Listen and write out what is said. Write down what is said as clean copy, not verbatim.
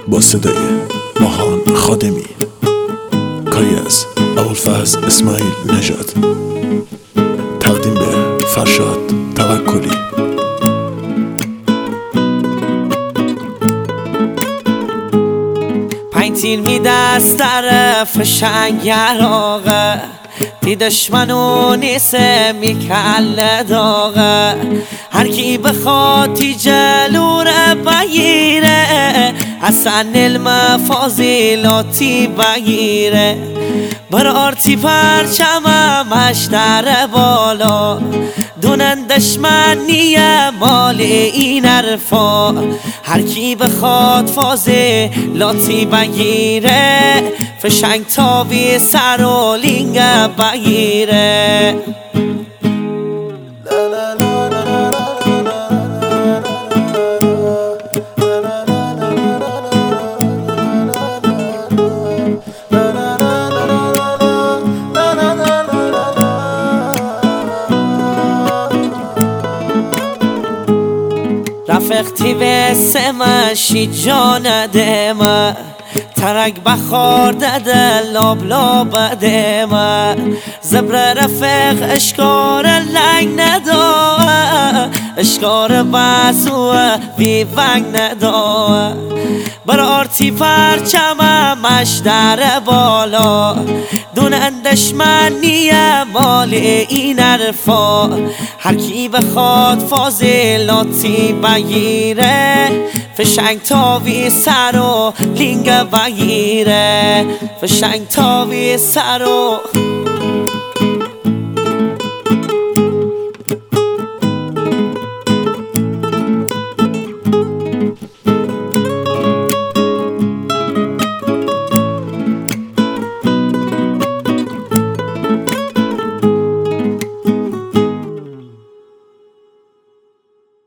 با صدای ماهان خادمی، کاری از ابوالفضل اسماعیل نژاد، تقدیم به فرشاد توکلی. پنج تیر میده از طرف شنگر آقا، دیدش منو نیسه میکله داغه. هر کی بخواد تی جلوره بگیره، حسن المفاضلاتی بگیره. برارتی پرچممش در بالا، دونندش من نیه مال این عرفا. هر کی بخواد فاضلاتی بگیره، فشنگ تابی سر و لینگه بگیره. رفقتی به سمشی جان دمه، ترک بخار دده لاب لاب دمه. زبر رفق اشکار لنگ نداره، اشکار بسوه بی ونگ نداره. برارتی پرچممش در بالا، دونندش من نیه مال این عرفا. هر کی بخواد فاضلاتی بگیره، فشنگ تاوی سر و لینگه بگیره. فشنگ تاوی سر و